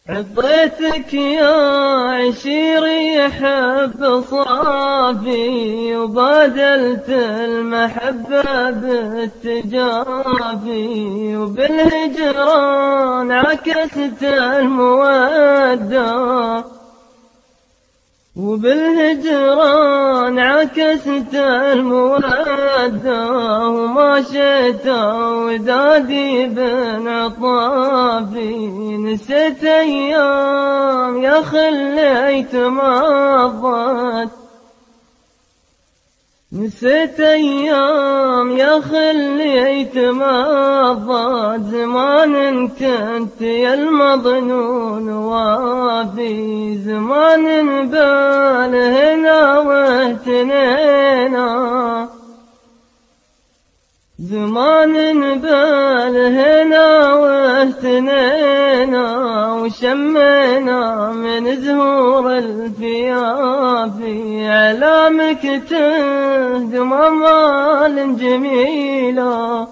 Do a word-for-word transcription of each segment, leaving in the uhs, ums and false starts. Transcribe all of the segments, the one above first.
عطيتك يا عشيري حب صافي، وبادلت المحبة بالتجافي، وبالهجران عكست المودة، وبالهجران عكست المودة، وما شئت ودادي بن عطافي. نسيت أيام يا خليت مضت، نسيت أيام يا خليت مضت، زمان كنت يا المظنون وافي، زمان بال هنا واهتنينا، زمان بال هنا واهتنينا، وشمينا من زهور الفيافي، علامك تهدم أمال جميلة،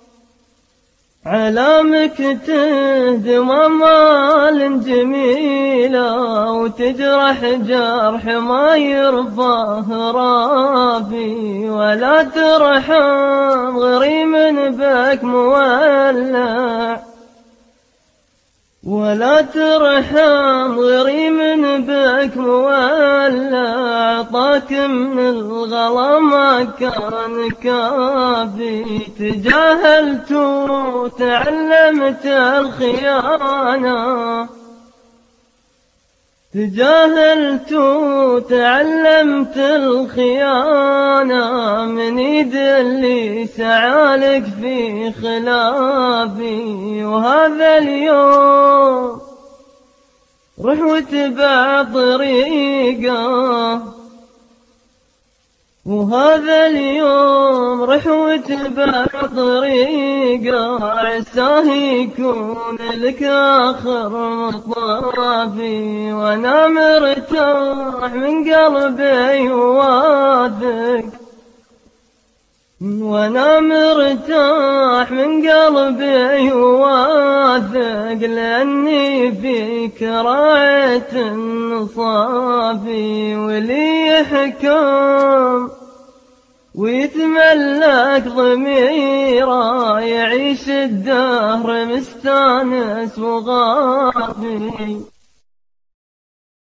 علامك تهدم أمال جميلة، وتجرح جرح ما يرفع رافي، ولا ترحم غريم بك مولع، ولا ترحم غريم بك مولع، عطاك من الغلا ما كان كافي. تجاهلت وتعلمت الخيانة، تجاهلت وتعلمت الخيانة، من يد اللي سعالك في خلافي، وهذا اليوم روح واتبع طريقه، وهذا اليوم روح واتبع طريقه، عساه يكون لك آخر مطافي، وانا مرتاح من قلبي وواثق، وانا مرتاح من قلبي وواثق، لاني فيك راعيت النصافي، ولي يحكم ويتملك ضميره، يعيش الدهر مستانس وغافي.